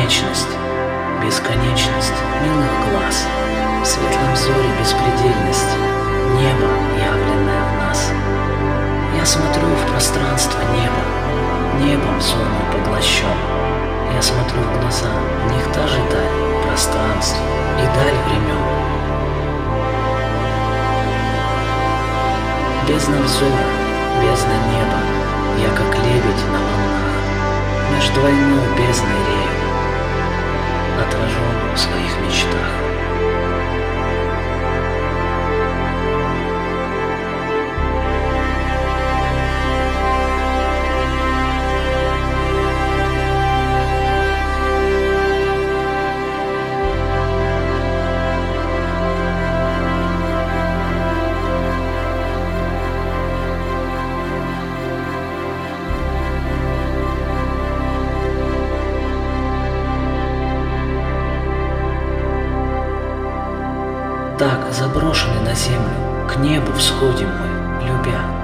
бесконечность, бесконечность милых глаз, в светлом взоре беспредельность, небо, явленное в нас. Я смотрю в пространство неба, небом взор мой поглощен. Я смотрю в глаза, в них та же даль, пространство и даль времен. Бездна взора, бездна неба, я как лебедь на волнах, меж двойной бездной рею, отражен в своих мечтах. Так, заброшенный на землю, к небу всходим мы, любя.